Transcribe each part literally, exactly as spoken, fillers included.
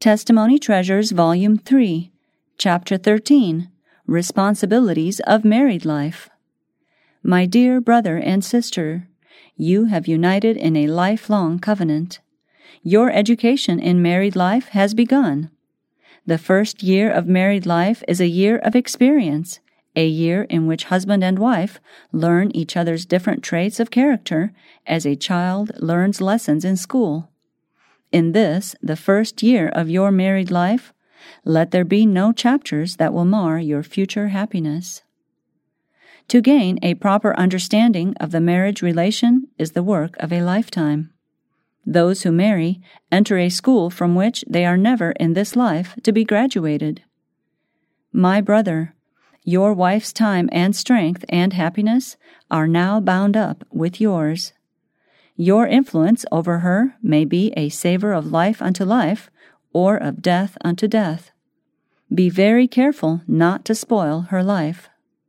Testimony Treasures, Volume three, Chapter thirteen, Responsibilities of Married Life. My dear brother and sister, you have united in a lifelong covenant. Your education in married life has begun. The first year of married life is a year of experience, a year in which husband and wife learn each other's different traits of character as a child learns lessons in school. In this, the first year of your married life, let there be no chapters that will mar your future happiness. To gain a proper understanding of the marriage relation is the work of a lifetime. Those who marry enter a school from which they are never in this life to be graduated. My brother, your wife's time and strength and happiness are now bound up with yours. Your influence over her may be a savor of life unto life or of death unto death. Be very careful not to spoil her life.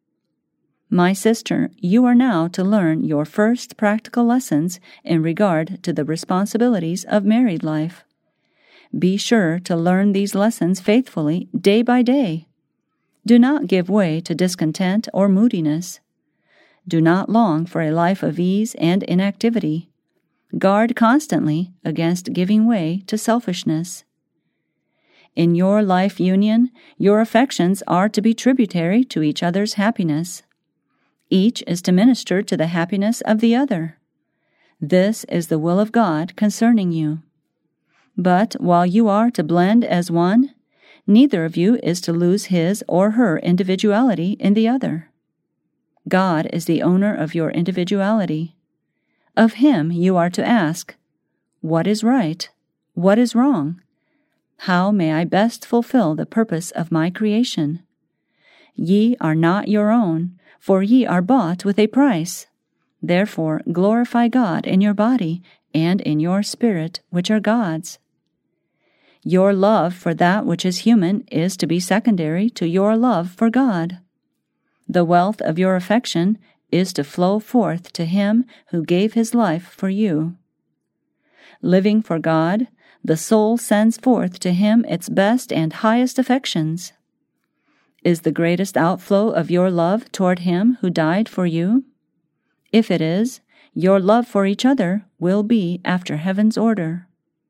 My sister, you are now to learn your first practical lessons in regard to the responsibilities of married life. Be sure to learn these lessons faithfully day by day. Do not give way to discontent or moodiness. Do not long for a life of ease and inactivity. Guard constantly against giving way to selfishness. In your life union, your affections are to be tributary to each other's happiness. Each is to minister to the happiness of the other. This is the will of God concerning you. But while you are to blend as one, neither of you is to lose his or her individuality in the other. God is the owner of your individuality. Of him you are to ask, what is right? What is wrong? How may I best fulfill the purpose of my creation? Ye are not your own, for ye are bought with a price. Therefore glorify God in your body and in your spirit, which are God's. Your love for that which is human is to be secondary to your love for God. The wealth of your affection is to flow forth to him who gave his life for you. Living for God, the soul sends forth to him its best and highest affections. Is the greatest outflow of your love toward him who died for you? If it is, your love for each other will be after heaven's order.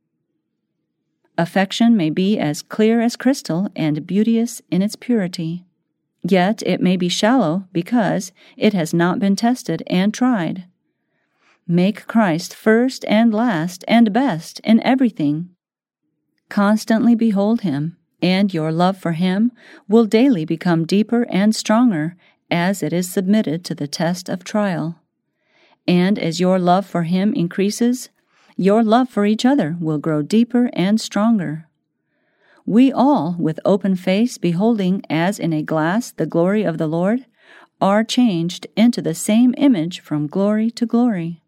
Affection may be as clear as crystal and beauteous in its purity. Yet it may be shallow because it has not been tested and tried. Make Christ first and last and best in everything. Constantly behold him, and your love for him will daily become deeper and stronger as it is submitted to the test of trial. And as your love for him increases, your love for each other will grow deeper and stronger. We all, with open face beholding as in a glass the glory of the Lord, are changed into the same image from glory to glory.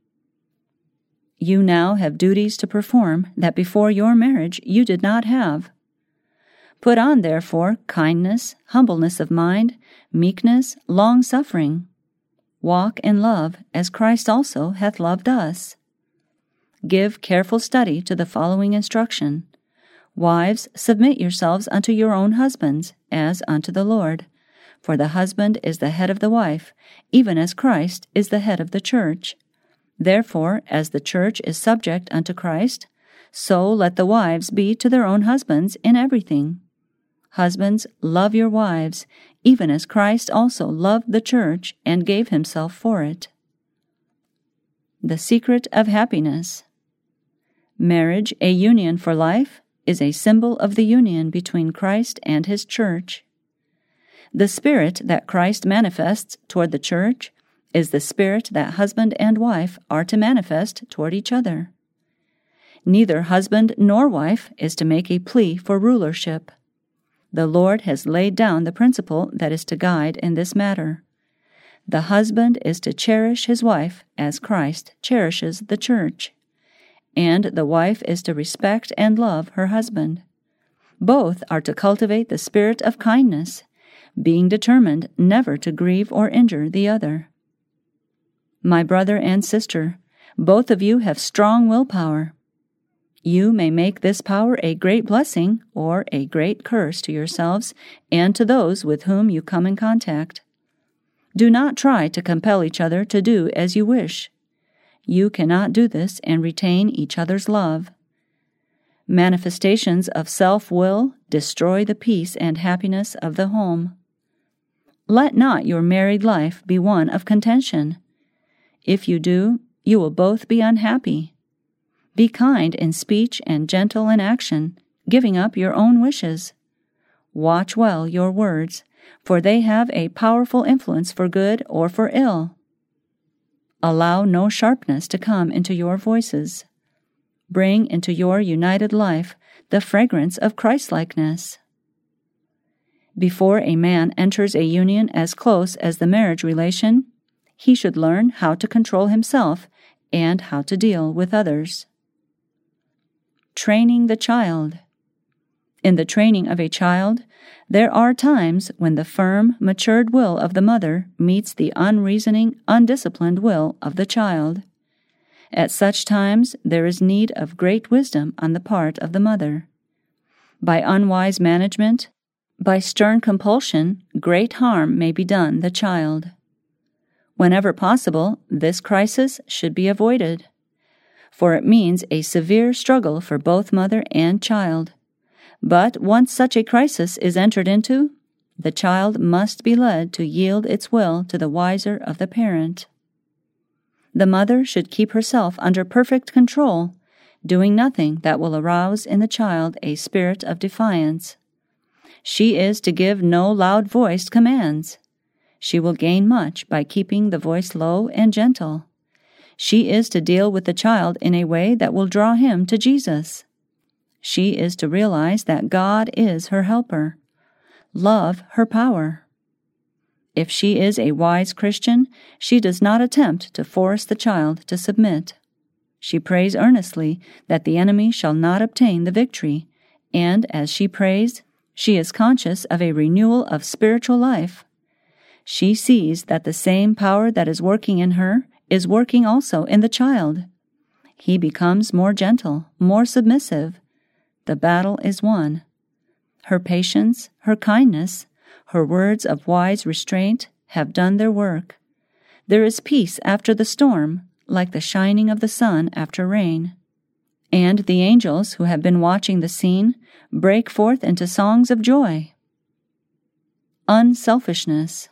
You now have duties to perform that before your marriage you did not have. Put on, therefore, kindness, humbleness of mind, meekness, long-suffering. Walk in love, as Christ also hath loved us. Give careful study to the following instruction. Wives, submit yourselves unto your own husbands, as unto the Lord. For the husband is the head of the wife, even as Christ is the head of the church. Therefore, as the church is subject unto Christ, so let the wives be to their own husbands in everything. Husbands, love your wives, even as Christ also loved the church and gave himself for it. The secret of happiness. Marriage, a union for life, is a symbol of the union between Christ and his church. The spirit that Christ manifests toward the church is the spirit that husband and wife are to manifest toward each other. Neither husband nor wife is to make a plea for rulership. The Lord has laid down the principle that is to guide in this matter. The husband is to cherish his wife as Christ cherishes the church, and the wife is to respect and love her husband. Both are to cultivate the spirit of kindness, being determined never to grieve or injure the other. My brother and sister, both of you have strong willpower. You may make this power a great blessing or a great curse to yourselves and to those with whom you come in contact. Do not try to compel each other to do as you wish. You cannot do this and retain each other's love. Manifestations of self-will destroy the peace and happiness of the home. Let not your married life be one of contention. If you do, you will both be unhappy. Be kind in speech and gentle in action, giving up your own wishes. Watch well your words, for they have a powerful influence for good or for ill. Allow no sharpness to come into your voices. Bring into your united life the fragrance of Christlikeness. Before a man enters a union as close as the marriage relation, he should learn how to control himself and how to deal with others. Training the child. In the training of a child, there are times when the firm, matured will of the mother meets the unreasoning, undisciplined will of the child. At such times, there is need of great wisdom on the part of the mother. By unwise management, by stern compulsion, great harm may be done the child. Whenever possible, this crisis should be avoided, for it means a severe struggle for both mother and child. But once such a crisis is entered into, the child must be led to yield its will to the wiser of the parent. The mother should keep herself under perfect control, doing nothing that will arouse in the child a spirit of defiance. She is to give no loud-voiced commands. She will gain much by keeping the voice low and gentle. She is to deal with the child in a way that will draw him to Jesus. She is to realize that God is her helper, love her power. If she is a wise Christian, she does not attempt to force the child to submit. She prays earnestly that the enemy shall not obtain the victory, and as she prays, she is conscious of a renewal of spiritual life. She sees that the same power that is working in her is working also in the child. He becomes more gentle, more submissive. The battle is won. Her patience, her kindness, her words of wise restraint have done their work. There is peace after the storm, like the shining of the sun after rain. And the angels who have been watching the scene break forth into songs of joy. Unselfishness.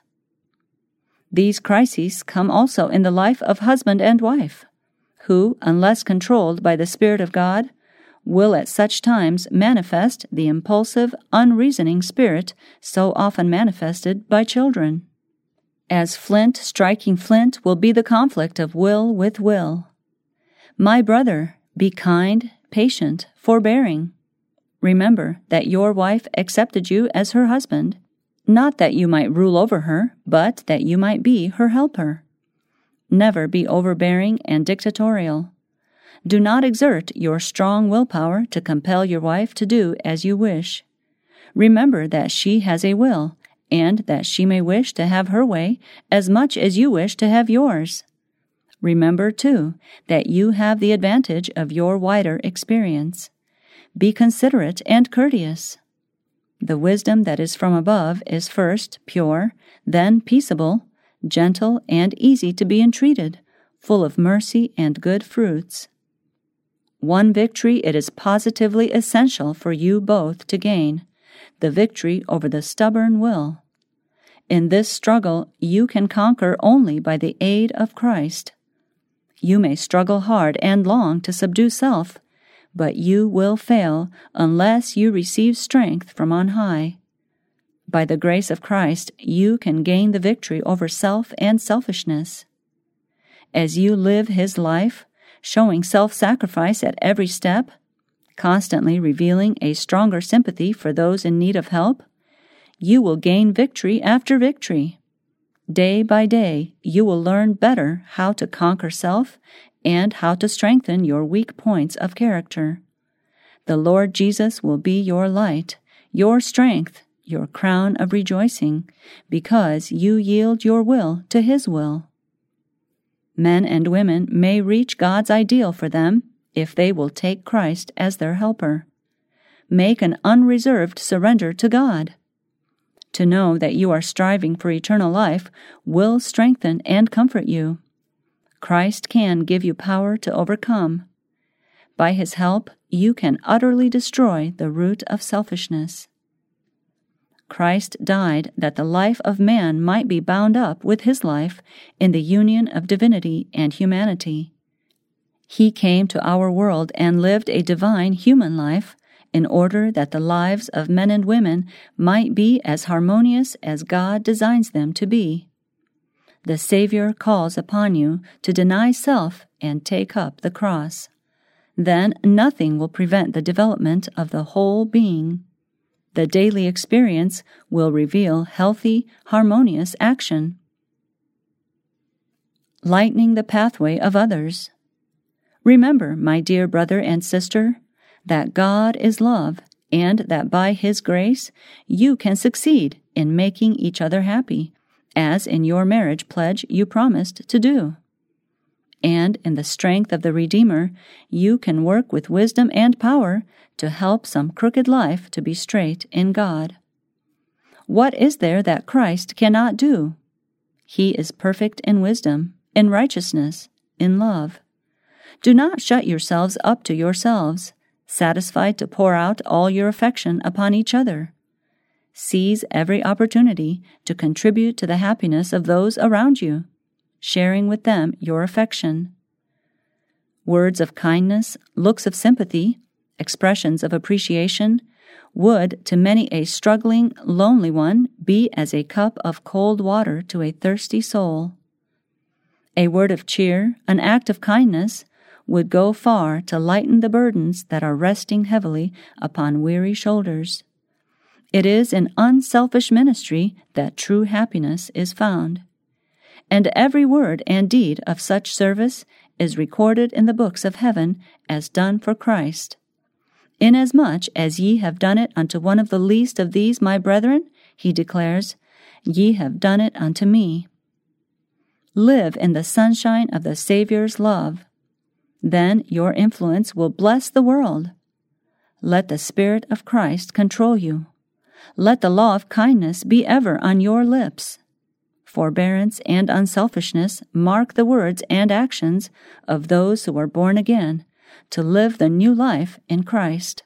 These crises come also in the life of husband and wife, who, unless controlled by the Spirit of God, will at such times manifest the impulsive, unreasoning spirit so often manifested by children. As flint striking flint will be the conflict of will with will. My brother, be kind, patient, forbearing. Remember that your wife accepted you as her husband, not that you might rule over her, but that you might be her helper. Never be overbearing and dictatorial. Do not exert your strong willpower to compel your wife to do as you wish. Remember that she has a will, and that she may wish to have her way as much as you wish to have yours. Remember, too, that you have the advantage of your wider experience. Be considerate and courteous. The wisdom that is from above is first pure, then peaceable, gentle, and easy to be entreated, full of mercy and good fruits. One victory it is positively essential for you both to gain, the victory over the stubborn will. In this struggle, you can conquer only by the aid of Christ. You may struggle hard and long to subdue self, but you will fail unless you receive strength from on high. By the grace of Christ, you can gain the victory over self and selfishness. As you live His life, showing self-sacrifice at every step, constantly revealing a stronger sympathy for those in need of help, you will gain victory after victory. Day by day, you will learn better how to conquer self and how to strengthen your weak points of character. The Lord Jesus will be your light, your strength, your crown of rejoicing, because you yield your will to His will. Men and women may reach God's ideal for them if they will take Christ as their helper. Make an unreserved surrender to God. To know that you are striving for eternal life will strengthen and comfort you. Christ can give you power to overcome. By His help, you can utterly destroy the root of selfishness. Christ died that the life of man might be bound up with His life in the union of divinity and humanity. He came to our world and lived a divine human life in order that the lives of men and women might be as harmonious as God designs them to be. The Savior calls upon you to deny self and take up the cross. Then nothing will prevent the development of the whole being. The daily experience will reveal healthy, harmonious action. Lightening the pathway of others. Remember, my dear brother and sister, that God is love, and that by His grace you can succeed in making each other happy, as in your marriage pledge you promised to do. And in the strength of the Redeemer, you can work with wisdom and power to help some crooked life to be straight in God. What is there that Christ cannot do? He is perfect in wisdom, in righteousness, in love. Do not shut yourselves up to yourselves, satisfied to pour out all your affection upon each other. Seize every opportunity to contribute to the happiness of those around you, sharing with them your affection. Words of kindness, looks of sympathy, expressions of appreciation would, to many a struggling, lonely one, be as a cup of cold water to a thirsty soul. A word of cheer, an act of kindness, would go far to lighten the burdens that are resting heavily upon weary shoulders. It is in unselfish ministry that true happiness is found. And every word and deed of such service is recorded in the books of heaven as done for Christ. Inasmuch as ye have done it unto one of the least of these my brethren, He declares, ye have done it unto me. Live in the sunshine of the Savior's love. Then your influence will bless the world. Let the Spirit of Christ control you. Let the law of kindness be ever on your lips. Forbearance and unselfishness mark the words and actions of those who are born again, to live the new life in Christ.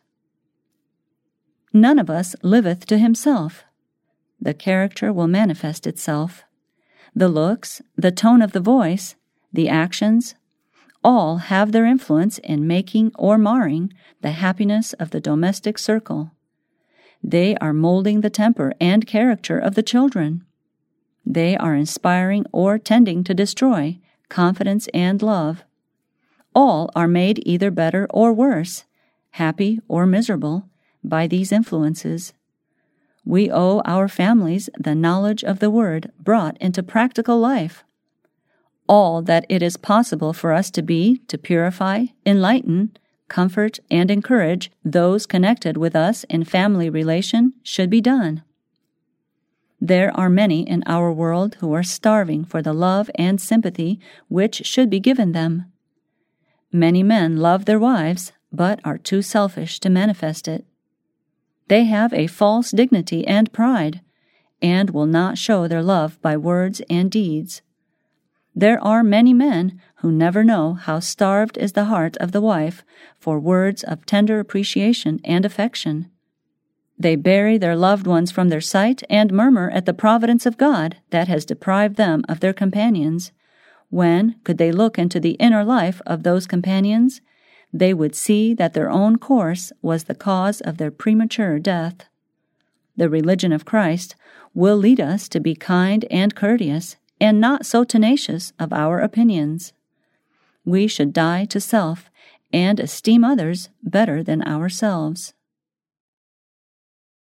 None of us liveth to himself. The character will manifest itself. The looks, the tone of the voice, the actions, all have their influence in making or marring the happiness of the domestic circle. They are molding the temper and character of the children. They are inspiring or tending to destroy confidence and love. All are made either better or worse, happy or miserable, by these influences. We owe our families the knowledge of the Word brought into practical life. All that it is possible for us to be, to purify, enlighten, comfort, and encourage those connected with us in family relation should be done. There are many in our world who are starving for the love and sympathy which should be given them. Many men love their wives, but are too selfish to manifest it. They have a false dignity and pride, and will not show their love by words and deeds. There are many men who never know how starved is the heart of the wife for words of tender appreciation and affection. They bury their loved ones from their sight and murmur at the providence of God that has deprived them of their companions. When, could they look into the inner life of those companions, they would see that their own course was the cause of their premature death. The religion of Christ will lead us to be kind and courteous, and not so tenacious of our opinions. We should die to self and esteem others better than ourselves.